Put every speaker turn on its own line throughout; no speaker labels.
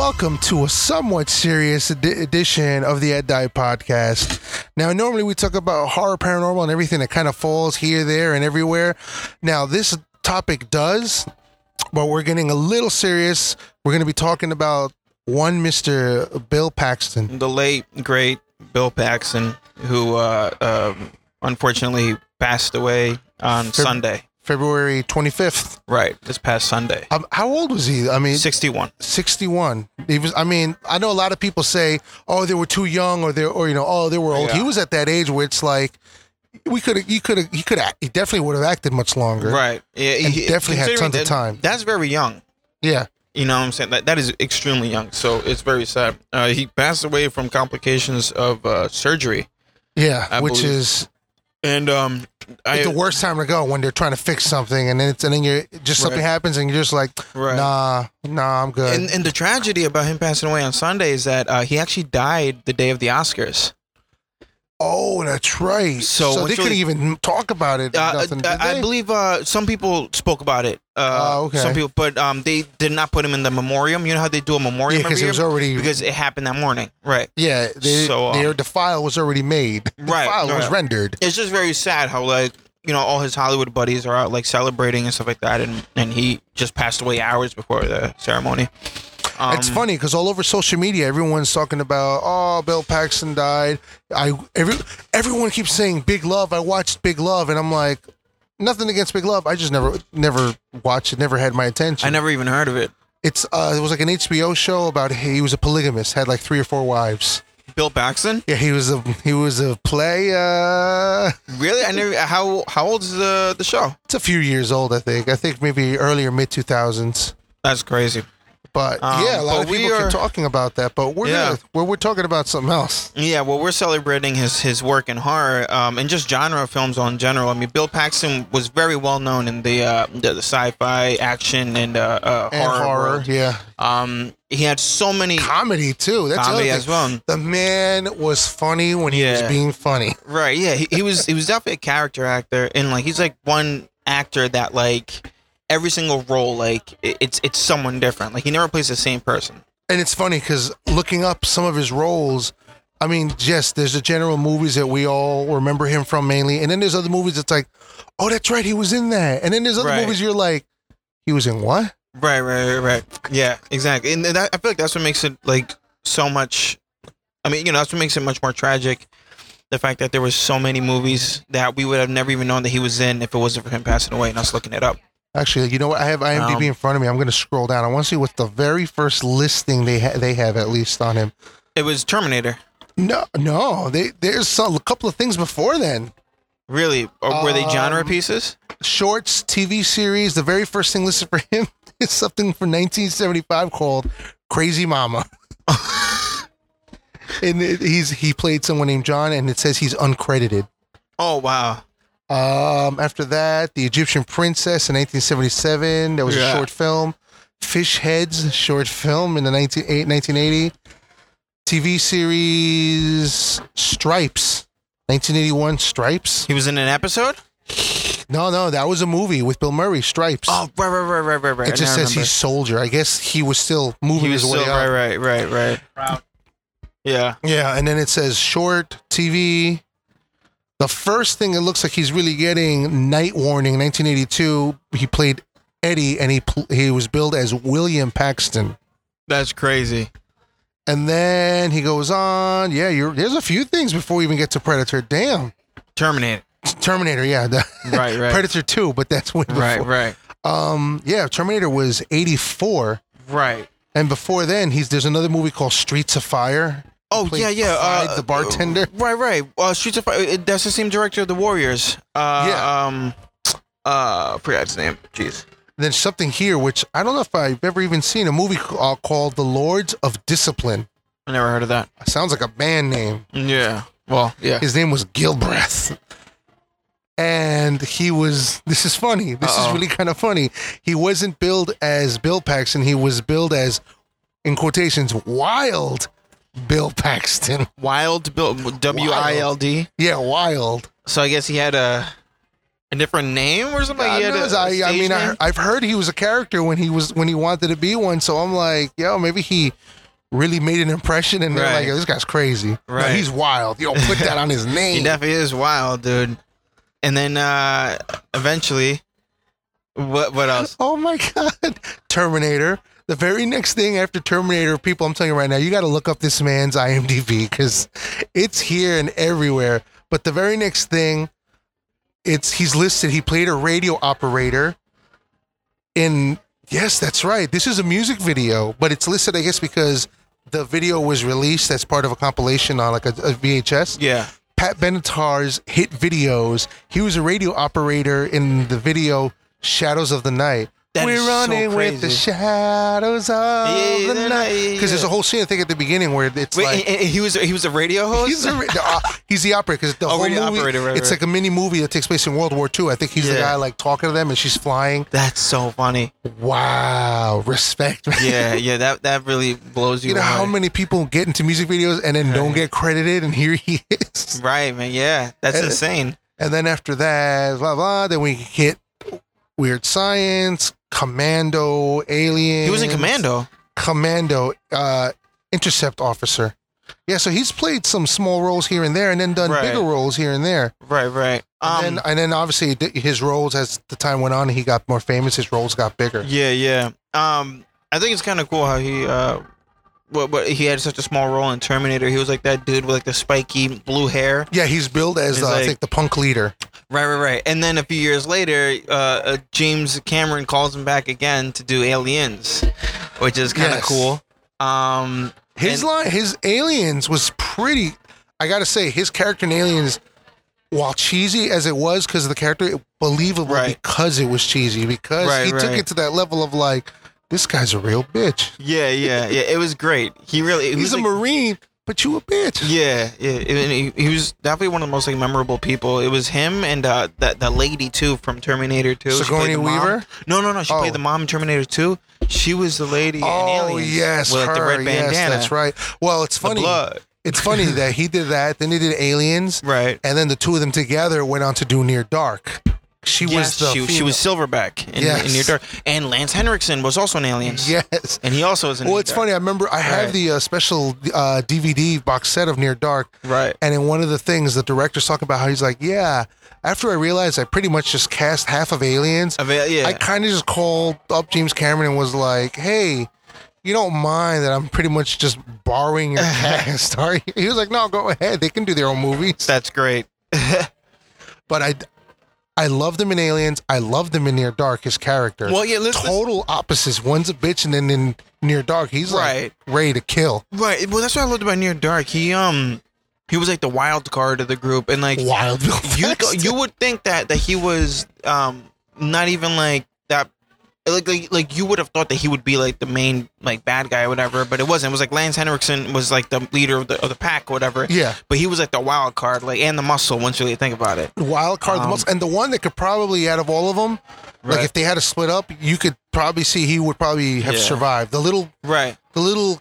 welcome to a somewhat serious edition of the Ed Dye podcast. Now, normally we talk about horror, paranormal, and everything that kind of falls here, there, and everywhere. Now, this topic does, but we're getting a little serious. We're going to be talking about one Mr. Bill Paxton.
The late, great Bill Paxton, who unfortunately passed away on Sunday.
February 25th.
Right, this past Sunday.
How old was he? I mean,
61.
61. He was. I mean, I know a lot of people say, "Oh, they were too young," or "Oh, they were old."
Yeah.
He was at that age where it's like, he definitely would have acted much longer.
Right. Yeah,
he definitely had tons of time.
That's very young.
Yeah.
You know what I'm saying? That is extremely young. So it's very sad. He passed away from complications of surgery.
Yeah, which
believe.
is.
And
it's the worst time to go when they're trying to fix something, and then you're just something happens, and you're just like, nah, I'm good.
And the tragedy about him passing away on Sunday is that he actually died the day of the Oscars.
Oh, that's right. So they couldn't even talk about it. Nothing,
I believe some people spoke about it.
Okay.
Some people, but they did not put him in the memoriam. You know how they do a memoriam every year? Because it happened that morning. Right.
Yeah. The file was already made. The file was rendered.
It's just very sad how, like, you know, all his Hollywood buddies are out, like, celebrating and stuff like that, and he just passed away hours before the ceremony.
It's funny because all over social media, everyone's talking about, oh, Bill Paxton died. Everyone keeps saying Big Love. I watched Big Love, and I'm like, nothing against Big Love. I just never watched it. Never had my attention.
I never even heard of it.
It was like an HBO show about he was a polygamist, had like 3 or 4 wives.
Bill Paxton?
Yeah, he was a play.
Really? I never. How old is the show?
It's a few years old, I think. I think maybe earlier mid 2000s.
That's crazy.
But yeah, a lot of people keep talking about that. But we're talking about something else.
Yeah, well, we're celebrating his work in horror and just genre films in general. I mean, Bill Paxton was very well known in the sci-fi, action, and horror world.
Yeah.
He had so many
comedy too. That's comedy as well. The man was funny when he was being funny.
Right. Yeah. He was definitely a character actor, and like he's like one actor that like. Every single role, like it's someone different. Like he never plays the same person.
And it's funny because looking up some of his roles, I mean, yes, there's the general movies that we all remember him from mainly, and then there's other movies that's like, oh, that's right, he was in that. And then there's other movies you're like, he was in what?
Right. Yeah, exactly. And I feel like that's what makes it like so much. I mean, you know, that's what makes it much more tragic. The fact that there was so many movies that we would have never even known that he was in if it wasn't for him passing away and us looking it up.
Actually, you know what? I have IMDb in front of me. I'm going to scroll down. I want to see what the very first listing they have at least on him.
It was Terminator.
No. There's a couple of things before then.
Really? Or were they genre pieces? Shorts,
TV series. The very first thing listed for him is something from 1975 called Crazy Mama. And he played someone named John, and it says he's uncredited.
Oh, wow.
After that, The Egyptian Princess in 1977. That was a short film. Fish Heads, short film in the 1980. TV series Stripes, 1981. Stripes.
He was in an episode?
No, that was a movie with Bill Murray. Stripes.
Oh, right.
It just says he's soldier. I guess he was still moving his way up.
Right. Proud. Yeah.
Yeah, and then it says short TV. The first thing it looks like he's really getting, Night Warning, 1982. He played Eddie, and he was billed as William Paxton.
That's crazy.
And then he goes on. Yeah, there's a few things before we even get to Predator. Damn. Terminator, yeah.
Right.
Predator 2, but that's way before.
Right.
Yeah, Terminator was 84.
Right.
And before then, there's another movie called Streets of Fire.
Oh, yeah.
The bartender.
Right. Streets of Fire. That's the same director of The Warriors. Forgot his name. Jeez.
Then something here, which I don't know if I've ever even seen, a movie called The Lords of Discipline.
I never heard of that.
Sounds like a band name.
Yeah. Well, yeah.
His name was Gilbreth. And this is funny. This is really kind of funny. He wasn't billed as Bill Paxton. He was billed as, in quotations, Wild Bill Paxton.
Wild Bill, W-I-L-D?
Yeah, Wild.
So I guess he had a different name or something?
I've heard he was a character when he wanted to be one, so I'm like, maybe he really made an impression, and they're
Right.
like, "Yo, this guy's crazy. No,
Right.
he's wild. Yo, put that on his
He
name."
definitely is wild, dude. And then eventually, what else?
Oh my God. Terminator. The very next thing after Terminator, people, I'm telling you right now, you got to look up this man's IMDb because it's here and everywhere. But the very next thing, he's listed. He played a radio operator in, yes, that's right. This is a music video, but it's listed, I guess, because the video was released as part of a compilation on like a VHS.
Yeah.
Pat Benatar's hit videos. He was a radio operator in the video Shadows of the Night.
That
We're
is so
running with the
crazy.
shadows of
Yeah,
the night. Because there's a whole scene, I think, at the beginning where it's
Wait,
like
he was a radio host.
he's the operator because the whole
radio
movie
operator, right,
it's
right.
like a mini movie that takes place in World War II. I think he's the
Yeah.
guy like talking to them and she's flying.
That's so funny.
Wow, respect, man.
Yeah. That really blows you
You know
away.
how many people get into music videos and then don't get credited, and here he is.
Right, man. Yeah, that's
And-
insane.
And then after that, blah blah. Then we hit Weird Science, Commando, Alien.
He was in Commando.
Commando, intercept officer. Yeah, so he's played some small roles here and there, and then done
Right.
bigger roles here and there.
Right.
And then obviously his roles, as the time went on, he got more famous. His roles got bigger.
Yeah. I think it's kind of cool how he what he had such a small role in Terminator. He was like that dude with like the spiky blue hair.
Yeah, he's billed as
He's
I
like-
think the punk leader.
Right. And then a few years later, James Cameron calls him back again to do Aliens, which is kind of
Yes.
cool.
His Aliens was pretty. I gotta say, his character in Aliens, while cheesy as it was because of the character, believable
Right.
because it was cheesy, because he took
Right.
it to that level of like, this guy's a real bitch.
Yeah. It was great. He really.
He's a Marine, but you a bitch.
Yeah. And he was definitely one of the most like memorable people. It was him and that lady too from Terminator 2. She played
Sigourney
the mom.
Weaver?
No. She
Oh.
played the mom in Terminator 2. She was the lady in
Oh
Aliens.
yes,
with like, the
her.
red bandana.
Yes, that's right. Well, it's
The
funny.
blood.
It's funny that he did that. Then he did Aliens,
Right.
and then the two of them together went on to do Near Dark. She
Yes,
was the
she was Silverback in Near Dark, and Lance Henriksen was also in Aliens.
Yes.
and he also was in.
Well,
Near
it's
Dark.
funny. I remember I have
Right.
the special DVD box set of Near Dark.
Right.
And in one of the things, the director's talking about how he's like, yeah, after I realized I pretty much just cast half of Aliens,
Yeah.
I kind of just called up James Cameron and was like, hey, you don't mind that I'm pretty much just borrowing your cast, are you? He was like, no, go ahead. They can do their own movies.
That's great.
But I loved him in Aliens. I loved him in Near Dark, his character.
Well, yeah, let's-
Total opposites. One's a bitch, and then in Near Dark, he's like ready to kill.
Right. Well, that's what I loved about Near Dark. He was like the wild card of the group, and like
Wild Bill
you
Paxton.
you would think that he was not even like that. Like you would have thought that he would be like the main like bad guy or whatever, but it wasn't. It was like Lance Henriksen was like the leader of the pack or whatever.
Yeah.
But he was like the wild card, like and the muscle. Once you really think about it.
Wild card the most, and the one that could probably out of all of them, like
Right.
if they had to split up, you could probably see he would probably have
Yeah.
survived. The little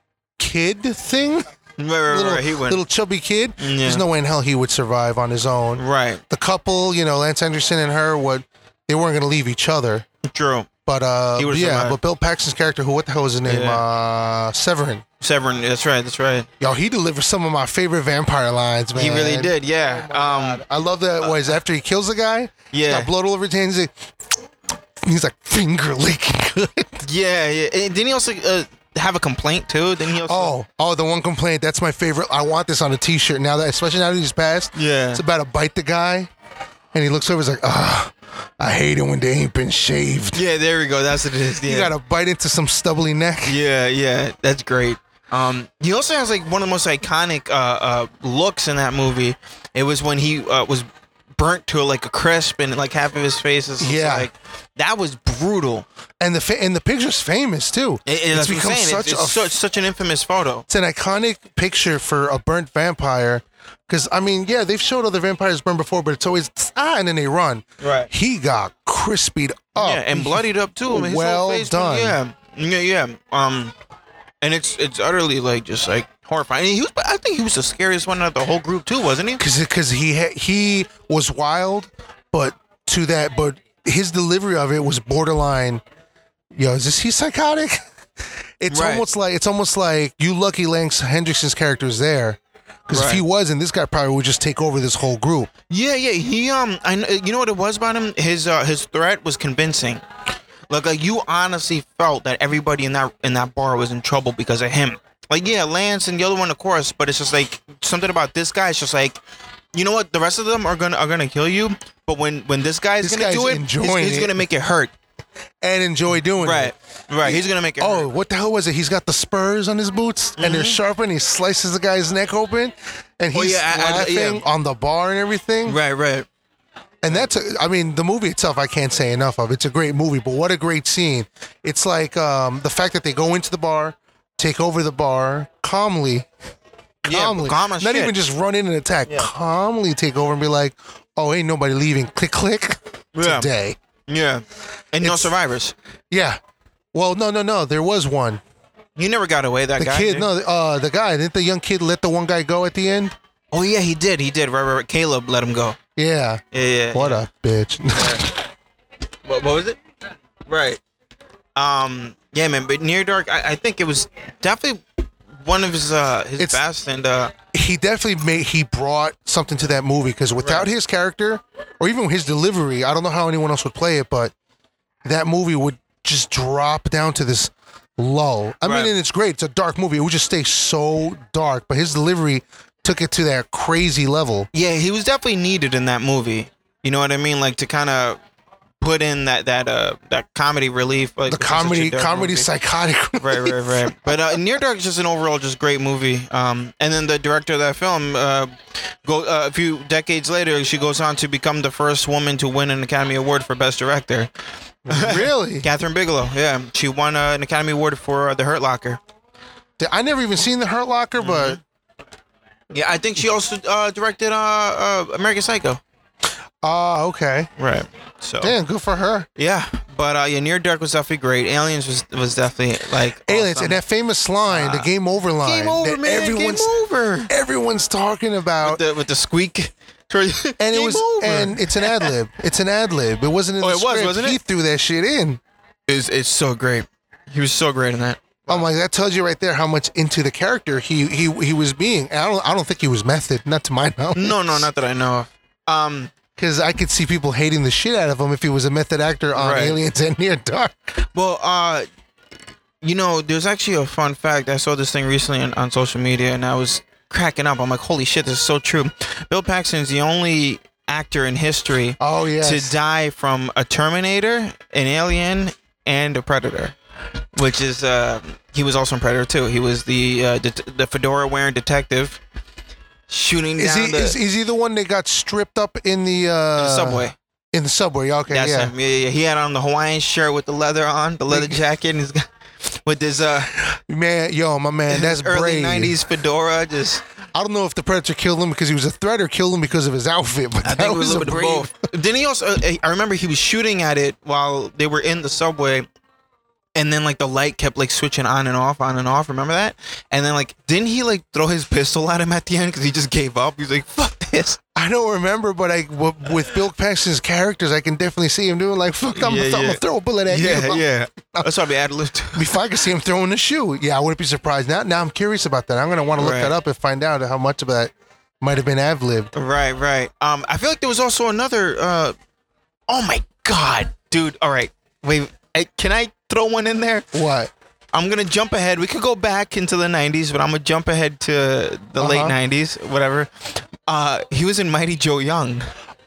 kid thing,
Right. He went.
little chubby kid.
Yeah.
There's no way in hell he would survive on his own.
Right.
The couple, Lance Henderson and her, they weren't going to leave each other.
True.
But
He would've
yeah,
survived.
but Bill Paxton's character, what the hell was his name? Severin.
Severin. That's right.
Yo, he delivered some of my favorite vampire lines, man.
He really did. Yeah.
I love that. Was after he kills the guy, he's
Yeah.
got blood all over his hands. He's like finger licking good.
Yeah. And didn't he also have a complaint too? Didn't he also?
Oh, the one complaint. That's my favorite. I want this on a T-shirt now that, especially now that he's passed.
Yeah.
It's about to bite the guy, and he looks over. He's like, I hate it when they ain't been shaved.
Yeah. There we go. That's what it is. Yeah.
You gotta bite into some stubbly neck.
Yeah, that's great. He also has like one of the most iconic looks in that movie. It was when he was burnt to like a crisp and like half of his face is
Yeah.
like that was brutal.
And the picture's famous too.
It's become such an infamous photo.
It's an iconic picture for a burnt vampire. Because, I mean, yeah, they've showed other vampires burn before, but it's always, and then they run.
Right.
He got crispied up.
Yeah, and bloodied up too. I mean, his
Well
whole face
done.
Yeah. And it's utterly like just like horrifying. And I think he was the scariest one out of the whole group too, wasn't he?
Because he was wild, but his delivery of it was borderline, yo, is he psychotic? It's
Right.
almost like you lucky Lance Hendrickson's character is there. Because if he wasn't, this guy probably would just take over this whole group.
Yeah. He you know what it was about him? His threat was convincing. Like you honestly felt that everybody in that bar was in trouble because of him. Like yeah, Lance and the other one, of course, but it's just like something about this guy. It's just like, you know what? The rest of them are gonna kill you, but when this guy's gonna do it, he's gonna make it hurt
and enjoy doing it.
Right. He's gonna make it.
Oh,
hurt.
what the hell was it? He's got the spurs on his boots, and they're sharp, and he slices the guy's neck open, and he's laughing on the bar and everything.
Right.
And the movie itself, I can't say enough of. It's a great movie, but what a great scene. It's like the fact that they go into the bar, take over the bar, calmly,
calm as
not
shit.
even just run in and attack, calmly take over and be like, oh, ain't nobody leaving, click, click, today.
Yeah. And no survivors.
Yeah. Well, no, there was one.
He never got away, that guy.
The guy, didn't the young kid let the one guy go at the end?
Oh, yeah, he did. Right. Caleb let him go.
Yeah. What a bitch.
What was it? Right. Yeah, man. But Near Dark, I think it was definitely one of his best, and
he brought something to that movie, because without his character or even his delivery, I don't know how anyone else would play it, but that movie would just drop down to this lull. I mean, and it's great. It's a dark movie. It would just stay so dark, but his delivery took it to that crazy level.
Yeah, he was definitely needed in that movie. You know what I mean? Like to kind of put in that comedy relief, like
the comedy psychotic.
Right. But Near Dark is just an overall just great movie. And then the director of that film, a few decades later, she goes on to become the first woman to win an Academy Award for Best Director.
Really?
Catherine Bigelow. Yeah, she won an Academy Award for The Hurt Locker.
I never even seen The Hurt Locker, but
yeah, I think she also directed American Psycho.
Okay.
Right. So
damn, good for her.
Yeah, but Near Dark was definitely great. Aliens was definitely like
Aliens,
awesome.
and that famous line, the game over line.
Game over,
that
man. Game over.
Everyone's talking about
with the squeak.
And
game over.
And it's an ad lib. It's an ad lib. It wasn't in the script.
Wasn't it?
He threw that shit in.
It's so great. He was so great in that.
I'm like, that tells you right there how much into the character he was being. And I don't think he was method, not to my knowledge.
No, not that I know of.
Because I could see people hating the shit out of him if he was a method actor on Aliens and Near Dark.
Well, there's actually a fun fact. I saw this thing recently on social media, and I was cracking up. I'm like, holy shit, this is so true. Bill Paxton is the only actor in history to die from a Terminator, an Alien, and a Predator. Which is, he was also in Predator 2. He was the fedora-wearing detective shooting down
is he the one that got stripped up in the
subway?
In the subway, okay,
That's
yeah.
him. Yeah. He had on the Hawaiian shirt with the leather on, the leather jacket, and he's got with his
my man, that's
early
brave.
90s fedora. Just
I don't know if the Predator killed him because he was a threat or killed him because of his outfit, but
I think it was a little bit
brave.
of both. Then he also, I remember he was shooting at it while they were in the subway. And then, like, the light kept, like, switching on and off. Remember that? And then, like, didn't he, like, throw his pistol at him at the end because he just gave up? He's like, fuck this.
I don't remember, but with Bill Paxton's characters, I can definitely see him doing, like, fuck, I'm going to throw a bullet at you.
Yeah. That's probably ad-libbed too.
If I could see him throwing the shoe, yeah, I wouldn't be surprised. Now I'm curious about that. I'm going to want to look that up and find out how much of that might have been ad-libbed.
Right. I feel like there was also another, oh, my God. Dude, all right. Wait, can I throw one in there?
What?
I'm going to jump ahead. We could go back into the 90s, but I'm going to jump ahead to the late 90s, whatever. He was in Mighty Joe Young.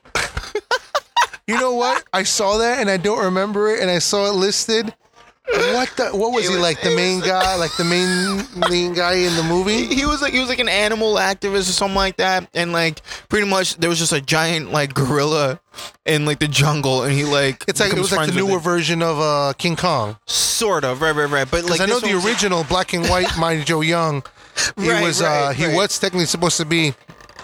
You know what? I saw that and I don't remember it, and I saw it listed. What was he like? The main guy, like the main guy in the movie?
He was like an animal activist or something like that, and like pretty much there was just a giant like gorilla in like the jungle, and he like
it was like the newer version of King Kong,
sort of, right. But like
I know the original black and white Mighty Joe Young, he was technically supposed to be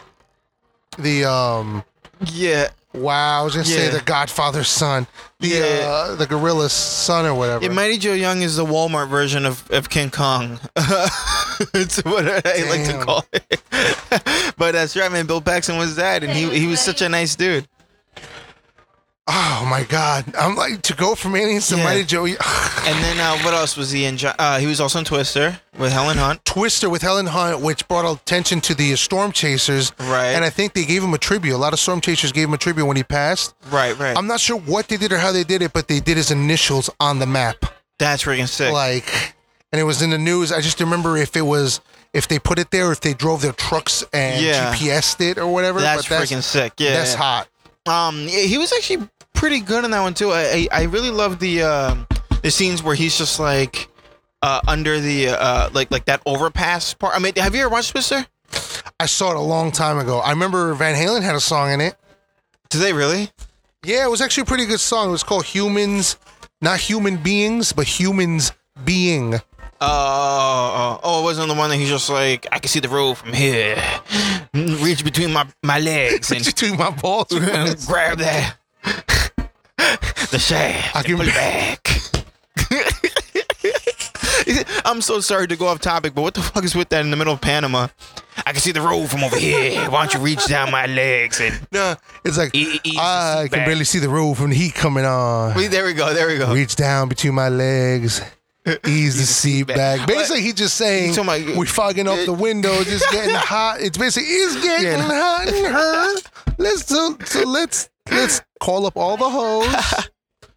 the Wow, I was gonna say the Godfather's son, the gorilla's son or whatever.
Yeah, Mighty Joe Young is the Walmart version of King Kong. It's what I like to call it. But that's right, man. Bill Paxton was that, and he was such a nice dude.
Oh my God! I'm like to go from Aliens to
Yeah.
Mighty Joe.
And then what else was he in? He was also in Twister with Helen Hunt.
Twister with Helen Hunt, which brought attention to the Storm Chasers.
Right.
And I think they gave him a tribute. A lot of Storm Chasers gave him a tribute when he passed.
Right.
I'm not sure what they did or how they did it, but they did his initials on the map.
That's freaking sick.
Like, and it was in the news. I just remember if they put it there, or if they drove their trucks and
Yeah.
GPS'd it or whatever.
That's freaking sick. Yeah.
That's hot.
Yeah, he was actually pretty good in that one too. I really love the scenes where he's just like under the like that overpass part. I mean, have you ever watched Twister?
I saw it a long time ago. I remember Van Halen had a song in it.
Did they really?
Yeah, it was actually a pretty good song. It was called Humans, not Human Beings, but Humans Being.
Oh, it wasn't the one that he's just like, I can see the road from here. Reach between my legs and
Between my balls.
grab that the shaft.
I can-
Pull it back. I'm so sorry to go off topic, but what the fuck is with that in the middle of Panama? I can see the road from over here. Why don't you reach down my legs and
No, it's like,
ease the
I
seat
can
back.
barely see the road from the heat coming on.
There we go.
Reach down between my legs. Ease the seat back.
But-
Basically, he's just saying
So my-
we're fogging up the window, just getting hot. It's basically it's getting hot in her. Let's call up all the hoes.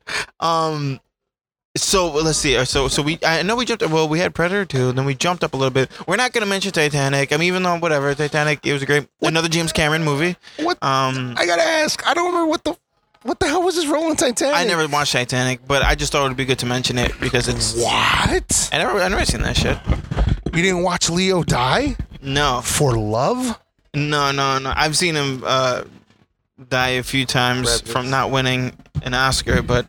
So let's see. So I know we jumped. Well, we had Predator 2, then we jumped up a little bit. We're not gonna mention Titanic. I mean, even though whatever, Titanic, it was a great another James Cameron movie.
What? I gotta ask. I don't remember what the hell was his role in Titanic.
I never watched Titanic, but I just thought it would be good to mention it because it's.
What?
I never seen that shit.
You didn't watch Leo die
No,
for love?
no. I've seen him die a few times from not winning an Oscar, but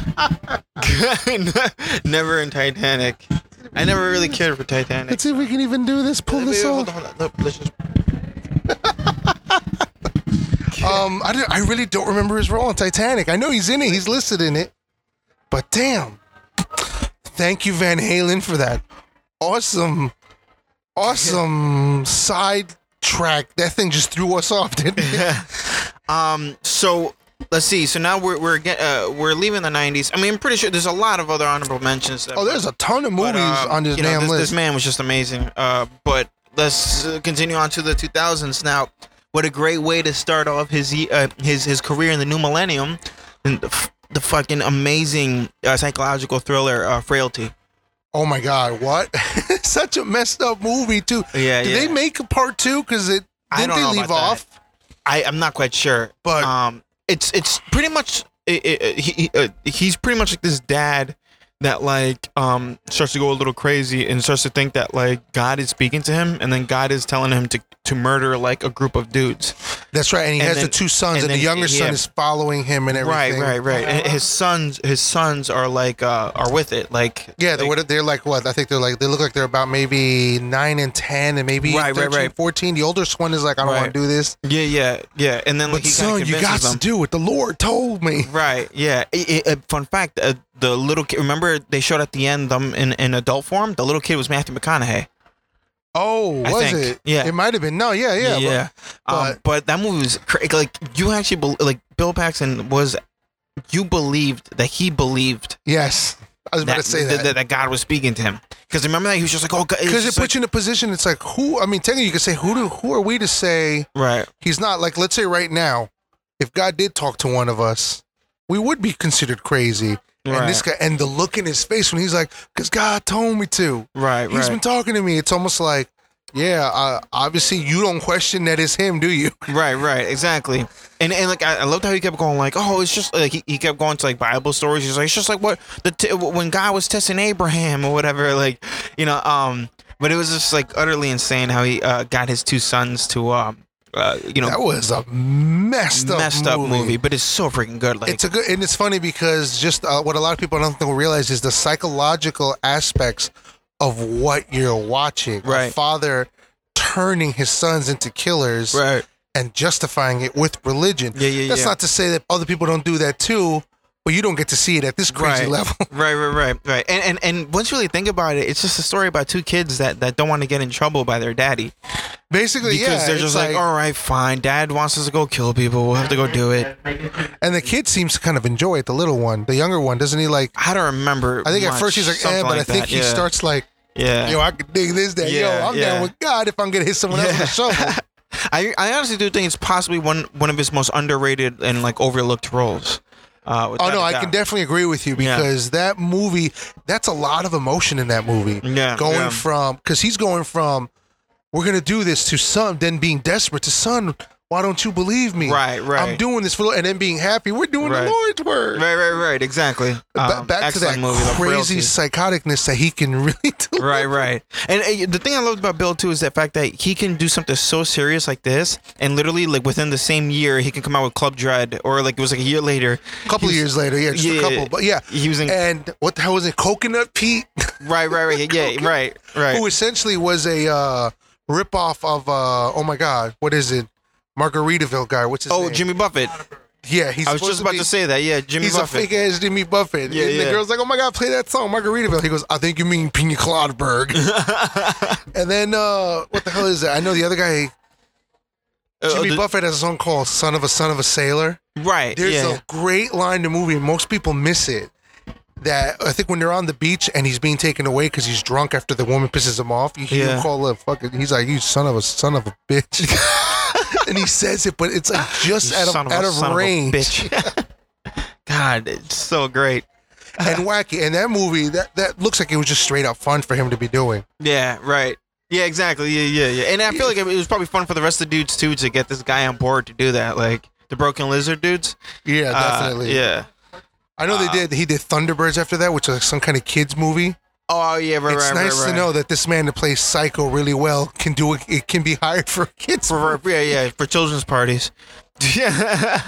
never in Titanic. I never really cared for Titanic.
Let's see if we can even do this. Pull this
Hold
off.
on. Look, let's just.
I really don't remember his role in Titanic. I know he's in it. He's listed in it. But damn. Thank you, Van Halen, for that awesome side track. That thing just threw us off, didn't it?
So let's see. So now we're leaving the 90s. I mean, I'm pretty sure there's a lot of other honorable mentions. That,
Oh, there's a ton of movies on this damn
this
list.
man was just amazing. But let's continue on to the 2000s now. What a great way to start off his career in the new millennium. And the fucking amazing psychological thriller Frailty.
Oh my God, what? Such a messed up movie too.
Yeah,
Did they make a part 2? Because it
I
didn't
don't
they
know
leave
about
off?
I'm not quite sure,
But-
it's pretty much he's pretty much like this dad that like starts to go a little crazy and starts to think that like God is speaking to him, and then God is telling him to murder like a group of dudes.
That's right. And he
And
has
then-
the 2 sons,
and
and the
then-
younger son
yeah.
is following him and everything.
Right. And his sons are like are with it. Like
Yeah,
like,
they're like what? I think they look like they're about maybe 9 and 10 and maybe
Right,
13, 14. The oldest one is like, I don't want to do this.
yeah. And then like
But
he kind
son,
of
you got
convinces
to
them.
do what the Lord told me.
Right. Yeah. Fun fact: the little kid. Remember they showed at the end them in adult form. The little kid was Matthew McConaughey.
Oh,
I
was
think.
it?
Yeah.
It might have been. No, yeah.
But that movie was like you actually like Bill Paxton was. You believed that he believed
Yes. I was about to say that.
that God was speaking to him. Because remember that he was just like, oh, God.
Because it puts you in a position, it's like, who, I mean, technically you could say, who are we to say
right.
he's not? Like, let's say right now, if God did talk to one of us, we would be considered crazy. And this guy, and the look in his face when he's like, because God told me to.
Right.
He's been talking to me. It's almost like, yeah, obviously you don't question that it's him, do you?
Right, exactly. And like I loved how he kept going like, oh, it's just like he kept going to like Bible stories. He's like, it's just like what when God was testing Abraham or whatever, like, you know. But it was just like utterly insane how he got his 2 sons to
That was a messed up
movie, but it's so freaking good. Like
It's a good, and it's funny because just what a lot of people don't realize is the psychological aspects of what you're watching.
Right.
A father turning his sons into killers,
right.
and justifying it with religion.
Yeah.
That's not to say that other people don't do that too, but you don't get to see it at this crazy
Right.
level.
Right. And once you really think about it, it's just a story about two kids that don't want to get in trouble by their daddy.
Basically,
Because
yeah,
they're
it's
just like, all right, fine. Dad wants us to go kill people. We'll have to go do it.
and the kid seems to kind of enjoy it. The little one, the younger one, doesn't he? Like,
I don't remember.
I think at
much,
first he's like,
something
but I think
that,
he starts like,
Yeah.
yo, I could dig this. That
Yeah,
yo, I'm
yeah.
down with God if I'm gonna hit someone else with a shovel.
I honestly do think it's possibly one of his most underrated and like overlooked roles.
Oh no, I can definitely agree with you because that movie, that's a lot of emotion in that movie.
Yeah,
Going from, because he's going from, we're going to do this to son, then being desperate to son, why don't you believe me?
Right.
I'm doing this for, and then being happy, we're doing the
Right.
Lord's word.
Right, exactly.
Back to that
Excellent movie, The
crazy
Frailty.
psychoticness that he can really do.
Right. And the thing I loved about Bill too is the fact that he can do something so serious like this, and literally like within the same year he can come out with Club Dread, or like it was like a year later.
A couple of years later, just a couple, but yeah.
He was in
And what the hell was it? Coconut Pete?
right. Yeah, right.
Who essentially was a ripoff of, oh my God, what is it? Margaritaville guy. What's his name?
Jimmy Buffett.
Yeah, he's
I was just about to say that. Yeah, Jimmy
He's
Buffett.
a fake ass Jimmy Buffett.
Yeah,
and the
yeah.
girl's like, oh my God, play that song, Margaritaville. He goes, I think you mean Pina Coladaberg. And then, what the hell is that? I know the other guy, Jimmy Buffett has a song called Son of a Sailor.
Right.
There's a great line in the movie, and most people miss it. That I think when they're on the beach and he's being taken away because he's drunk after the woman pisses him off, you hear him call a fucking. He's like, "You son of a bitch," and he says it, but it's like just out of range.
Bitch. God, it's so great
and wacky. And that movie, that looks like it was just straight up fun for him to be doing.
Yeah. Right. Yeah. Exactly. Yeah. And I feel like it was probably fun for the rest of the dudes too to get this guy on board to do that, like the Broken Lizard dudes.
Yeah, definitely.
Yeah.
I know he did Thunderbirds after that, which is like some kind of kids movie.
Oh yeah, right.
It's nice to know that this man that plays Psycho really well can do it. It can be hired for kids.
For children's parties. Yeah.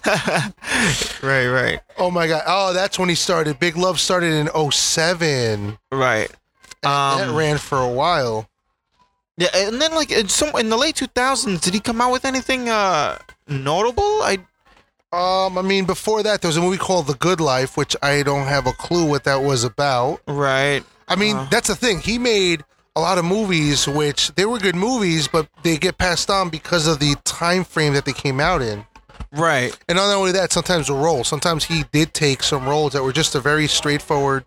Right.
Oh my God. Oh, that's when he started. Big Love started in 2007.
Right.
That ran for a while.
Yeah, and then like in the late 2000s, did he come out with anything notable?
I mean, before that, there was a movie called The Good Life, which I don't have a clue what that was about.
Right.
I mean, that's the thing. He made a lot of movies, which they were good movies, but they get passed on because of the time frame that they came out in.
Right.
And not only that, sometimes the roles. Sometimes he did take some roles that were just a very straightforward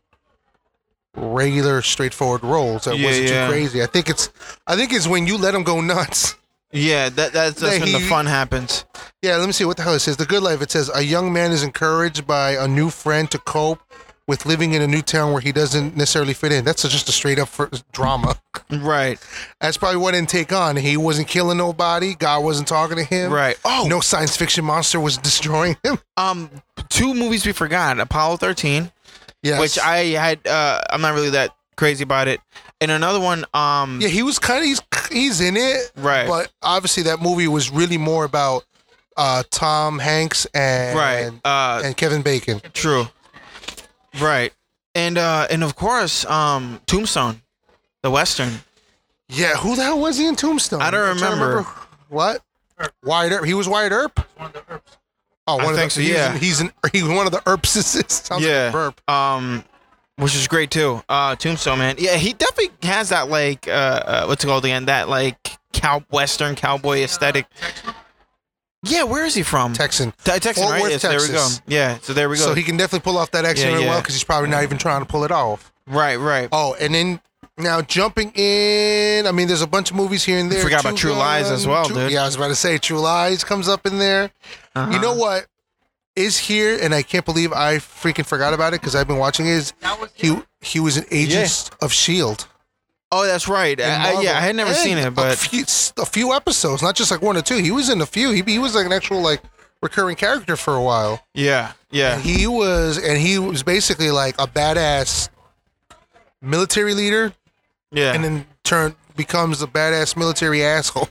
roles that wasn't too crazy. I think it's when you let him go nuts.
Yeah, that's when the fun happens.
Yeah, let me see what the hell it says. The Good Life. It says a young man is encouraged by a new friend to cope with living in a new town where he doesn't necessarily fit in. That's just a straight up drama.
Right.
That's probably what it didn't take on. He wasn't killing nobody. God wasn't talking to him.
Right. Oh,
no science fiction monster was destroying him.
Two movies we forgot: Apollo 13.
Yes.
Which I had. I'm not really that crazy about it. And another one.
Yeah, he was kind of he's in it.
Right.
But obviously that movie was really more about Tom Hanks and and Kevin Bacon.
True. Right. And of course, Tombstone, the Western.
Yeah, who the hell was he in Tombstone?
I don't remember.
What? Wyatt Earp. He was Wyatt Earp?
One of the Earps.
Oh,
I think so, yeah.
He's one of the Earpsists. Sounds like a burp.
Which is great too. Tombstone, man. Yeah, he definitely has that like what's it called again? That like Western cowboy aesthetic. Yeah, where is he from?
Texan.
Texan,
Fort
right?
Worth,
Yes, there we go.
Texas.
Yeah, so there we go.
So he can definitely pull off that accent really well
yeah.
because he's probably not even trying to pull it off.
Right.
Oh, and then now jumping in, I mean, there's a bunch of movies here and there.
Forgot about True Lies as well, dude.
Yeah, I was about to say True Lies comes up in there.
Uh-huh.
You know what is here, and I can't believe I freaking forgot about it because I've been watching it. He was an agent of S.H.I.E.L.D.
Oh, that's right. I had never seen it, but
a few episodes, not just like one or two. He was in a few. He was like an actual like recurring character for a while.
Yeah.
And he was basically like a badass military leader.
Yeah.
And then becomes a badass military asshole.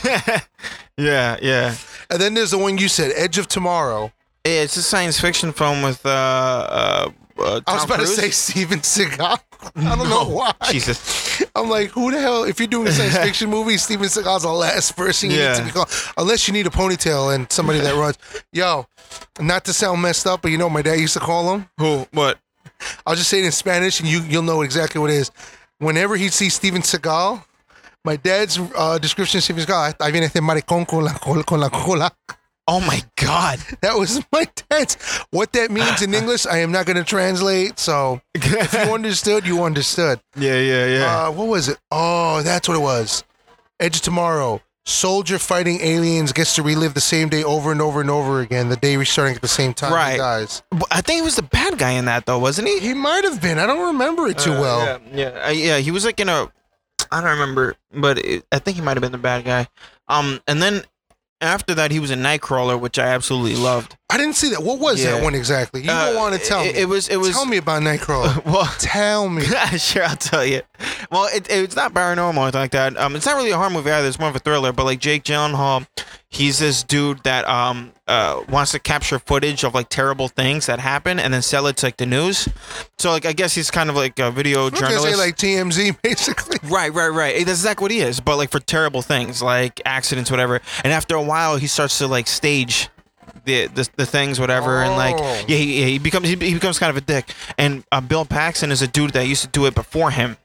Yeah.
And then there's the one you said, Edge of Tomorrow.
Yeah, it's a science fiction film with Tom
I was about
Cruise.
to say Steven Seagal. I don't know why.
Jesus.
I'm like, who the hell? If you're doing a science fiction movie, Steven Seagal's the last person you need to be called, unless you need a ponytail and somebody that runs. Yo, not to sound messed up, but you know what my dad used to call him?
Who? What?
I'll just say it in Spanish, and you'll know exactly what it is. Whenever he'd see Steven Seagal, my dad's description of Steven Seagal, ahí viene este maricón con la cola.
Oh my God.
That was my dad's. What that means in English, I am not going to translate. So if you understood, you understood.
Yeah.
What was it? Oh, that's what it was. Edge of Tomorrow. Soldier fighting aliens gets to relive the same day over and over and over again. The day restarting at the same time.
Right.
He dies.
But I think he was the bad guy in that, though, wasn't he?
He might have been. I don't remember it too well.
Yeah. He was like in a. I don't remember, but I think he might have been the bad guy. And then after that, he was in Nightcrawler, which I absolutely loved.
I didn't see that. What was that one exactly? You don't want to tell me.
It was.
Tell me about Nightcrawler.
Well,
tell me.
Sure, I'll tell you. Well, it's not paranormal or anything like that. It's not really a horror movie either. It's more of a thriller. But like Jake Gyllenhaal, he's this dude that wants to capture footage of like terrible things that happen and then sell it to like the news. So like I guess he's kind of like a video journalist.
Say like TMZ basically.
Right. That's exactly what he is. But like for terrible things like accidents, whatever. And after a while, he starts to like stage the things, whatever, and like he becomes kind of a dick. And Bill Paxton is a dude that used to do it before him.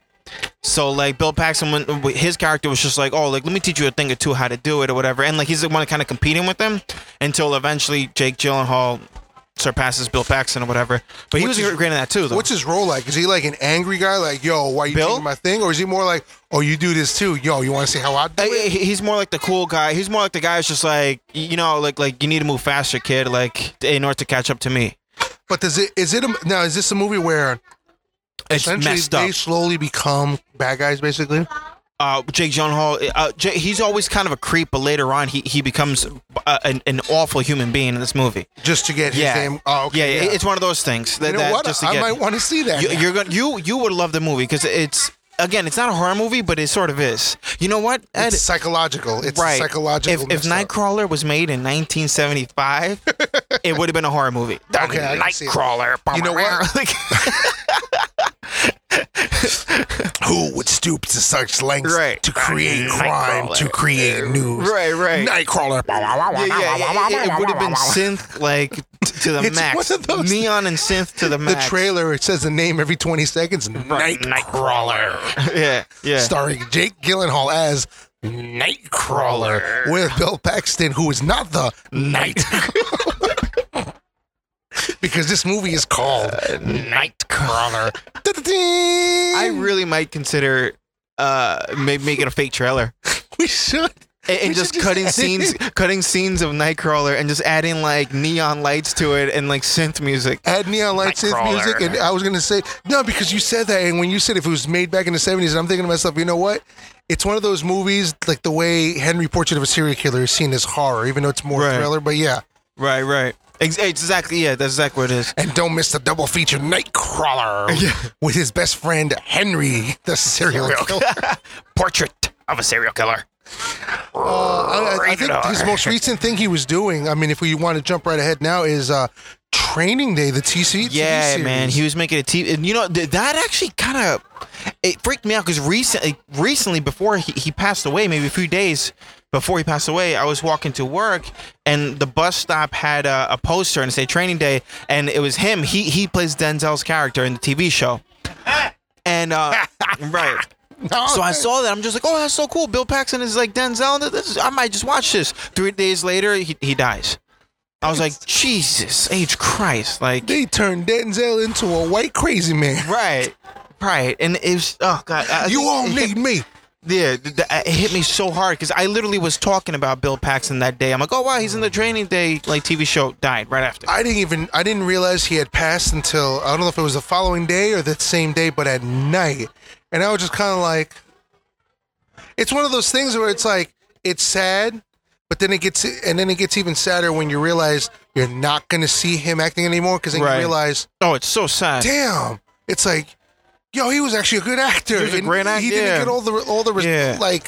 So like Bill Paxton, when his character was just like, oh, like let me teach you a thing or two how to do it or whatever, and like he's the one kind of competing with them until eventually Jake Gyllenhaal surpasses Bill Paxton or whatever. But he was great in that too, though.
What's his role like? Is he like an angry guy, like, yo, why you taking my thing? Or is he more like, oh, you do this too? Yo, you want to see how I do it?
He's more like the cool guy. He's more like the guy who's just like, you know, like you need to move faster, kid, like in order to catch up to me.
But is this a movie where
it's
essentially
messed up?
They slowly become bad guys, basically?
Jake Gyllenhaal, he's always kind of a creep, but later on he becomes an awful human being in this movie.
Just to get his name. Oh, okay.
Yeah, it's one of those things.
You know what? I might want to see that.
You would love the movie because it's not a horror movie, but it sort of is. You know what, Ed?
It's psychological. It's
right.
Psychological.
If Nightcrawler was made in 1975, it would have been a horror movie.
Okay,
Nightcrawler.
You know what? Who would stoop to such lengths to create crime, to create news?
Right.
Nightcrawler.
It would have been synth like to the max. Neon and synth to the max.
The trailer, it says the name every 20 seconds. Nightcrawler.
Yeah.
Starring Jake Gyllenhaal as Nightcrawler with Bill Paxton, who is not the Nightcrawler. Because this movie is called Nightcrawler.
I really might consider making a fake trailer.
We should.
And just cutting scenes of Nightcrawler and just adding like neon lights to it and like synth music.
Add neon lights, synth music, and I was gonna say no because you said that, and when you said if it was made back in the 70s, and I'm thinking to myself, you know what? It's one of those movies like the way Henry Portrait of a Serial Killer is seen as horror, even though it's more thriller. But yeah,
right. Exactly. Yeah, that's exactly what it is.
And don't miss the double feature Nightcrawler with his best friend Henry, the serial killer.
Portrait of a Serial Killer.
I think his most recent thing he was doing, I mean, if we want to jump right ahead now, is Training Day, the TV
yeah,
series.
Man, he was making a TV. And you know, that actually kind of it freaked me out because recently, before he passed away, maybe a few days before he passed away, I was walking to work and the bus stop had a poster and it said Training Day, and it was him. He plays Denzel's character in the TV show, and right.
No,
so I saw that. I'm just like, oh, that's so cool. Bill Paxton is like Denzel. I might just watch this. 3 days later, he dies. I was like, Jesus H. Christ. Like,
they turned Denzel into a white crazy man.
Right. And it was, oh, God.
You won't need me.
Yeah, it hit me so hard because I literally was talking about Bill Paxton that day. I'm like, oh, wow, he's in the Training Day like TV show. Died right after.
I didn't realize he had passed until, I don't know if it was the following day or that same day, but at night. And I was just kind of like, it's one of those things where it's like, it's sad, but then it gets even sadder when you realize you're not going to see him acting anymore because then you realize,
oh, it's so sad.
Damn, it's like, yo, he was actually a good actor.
He was a great actor.
He didn't get all the like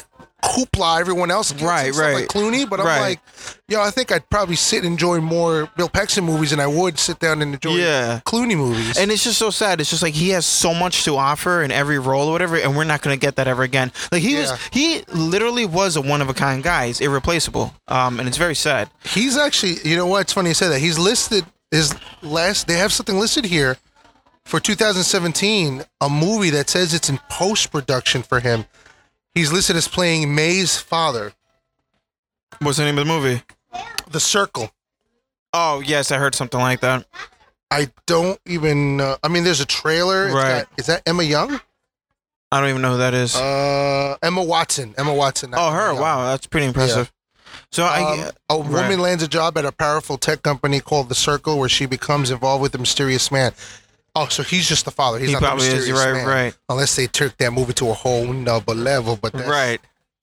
hoopla everyone else gets,
Right,
and stuff
right.
like Clooney. But I'm
Right.
like, I think I'd probably sit and enjoy more Bill Paxton movies than I would sit down and enjoy
Yeah.
Clooney movies.
And it's just so sad. It's just like he has so much to offer in every role or whatever, and we're not gonna get that ever again. Like he literally was a one of a kind guy. He's irreplaceable. And it's very sad.
He's actually, you know what? It's funny you say that. He's listed they have something listed here for 2017, a movie that says it's in post-production for him. He's listed as playing May's father.
What's the name of the movie?
The Circle.
Oh yes, I heard something like that.
I don't even I mean, there's a trailer.
Right.
Is that Emma Young?
I don't even know who that is.
Emma Watson. not
Oh, her.
Emma Young.
Wow, that's pretty impressive. So
A woman lands a job at a powerful tech company called The Circle, where she becomes involved with a mysterious man. Oh, so he's just the father. He's
He
not the
probably is,
mysterious
right,
man.
right.
Unless they took that movie to a whole nother level. But that's,
Right.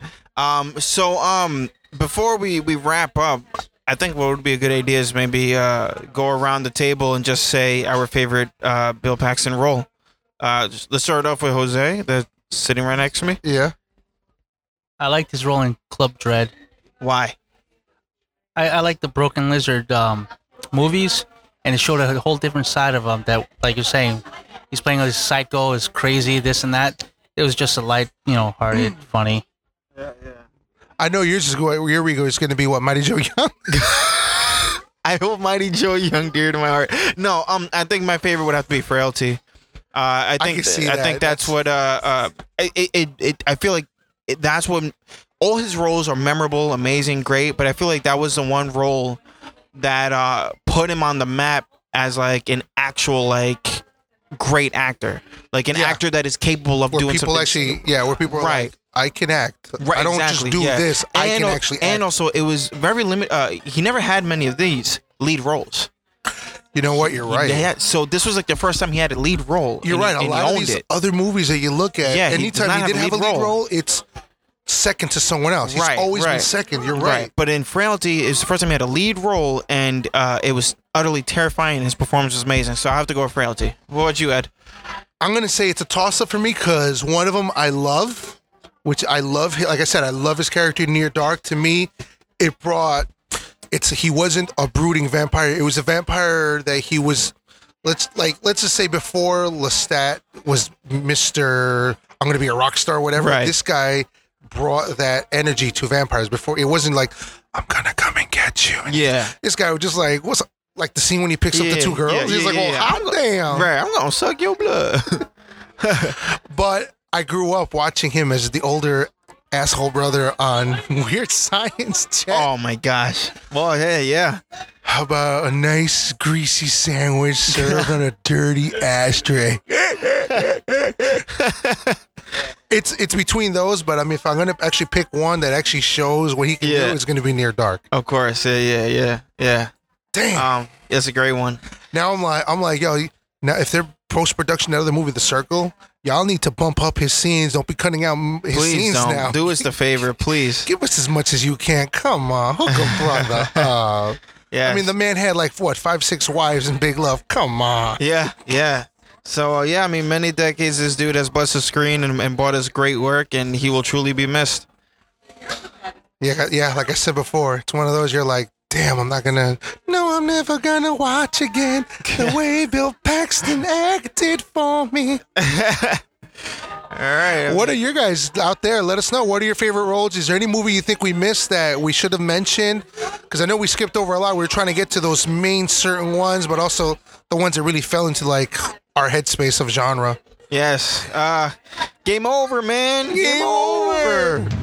So before we wrap up, I think what would be a good idea is maybe go around the table and just say our favorite Bill Paxton role. Let's start off with Jose, that's sitting right next to me.
Yeah.
I liked his role in Club Dread.
Why?
I like the Broken Lizard movies, and it showed a whole different side of him. That, like you're saying, he's playing this psycho, is crazy, this and that. It was just a light, hearted, funny.
I know yours is going. Your ego is going to be what, Mighty Joe Young.
I hope Mighty Joe Young dear to my heart. No, I think my favorite would have to be Frailty. I
can see that.
I think that's what. I feel like that's what. All his roles are memorable, amazing, great, but I feel like that was the one role that put him on the map as like an actual like great actor, like an actor that is capable of
Where
doing
people
something.
actually, where people are like, I can act.
Right,
I don't
exactly,
just do
yeah.
this. I
And
can actually act.
And also, it was very limited. He never had many of these lead roles.
You know what? You're right.
So this was like the first time he had a lead role.
You're right. A lot of these other movies that you look at, anytime he did have a lead role, it's second to someone else. He's always been second. You're right.
But in Frailty, it's the first time he had a lead role, and it was utterly terrifying. His performance was amazing. So I have to go with Frailty. What about you, Ed?
I'm going to say it's a toss-up for me because one of them I love, which I love. Like I said, I love his character in Near Dark. To me, he wasn't a brooding vampire. It was a vampire that he was, let's just say before Lestat was Mr. I'm going to be a rock star or whatever.
Right.
This guy brought that energy to vampires before. It wasn't like, I'm going to come and get you. And this guy was just like, what's like the scene when he picks up the two girls? He's like, hot damn.
Right, I'm going to suck your blood.
But I grew up watching him as the older asshole brother on Weird Science Chat.
Oh my gosh. Well, hey, yeah.
How about a nice greasy sandwich served on a dirty ashtray? It's between those, but I mean, if I'm gonna actually pick one that actually shows what he can do, it's gonna be Near Dark.
Of course, yeah.
Damn.
It's a great one.
Now I'm like, yo, now if they're post production of the movie The Circle, y'all need to bump up his scenes. Don't be cutting out his
Please
scenes
don't.
now.
Do us the favor, please.
Give us as much as you can. Come on, hook a brother.
Yeah.
I mean, the man had like what 5-6 wives in Big Love. Come on.
Yeah. So I mean, many decades this dude has blessed the screen and brought us great work, and he will truly be missed.
Yeah. Like I said before, it's one of those you're like, damn, I'm never gonna watch again the way Bill Paxton acted for me.
All right.
What are your guys out there? Let us know. What are your favorite roles? Is there any movie you think we missed that we should have mentioned? Because I know we skipped over a lot. We were trying to get to those main certain ones, but also the ones that really fell into like our headspace of genre.
Yes. Game over, man.
Game over.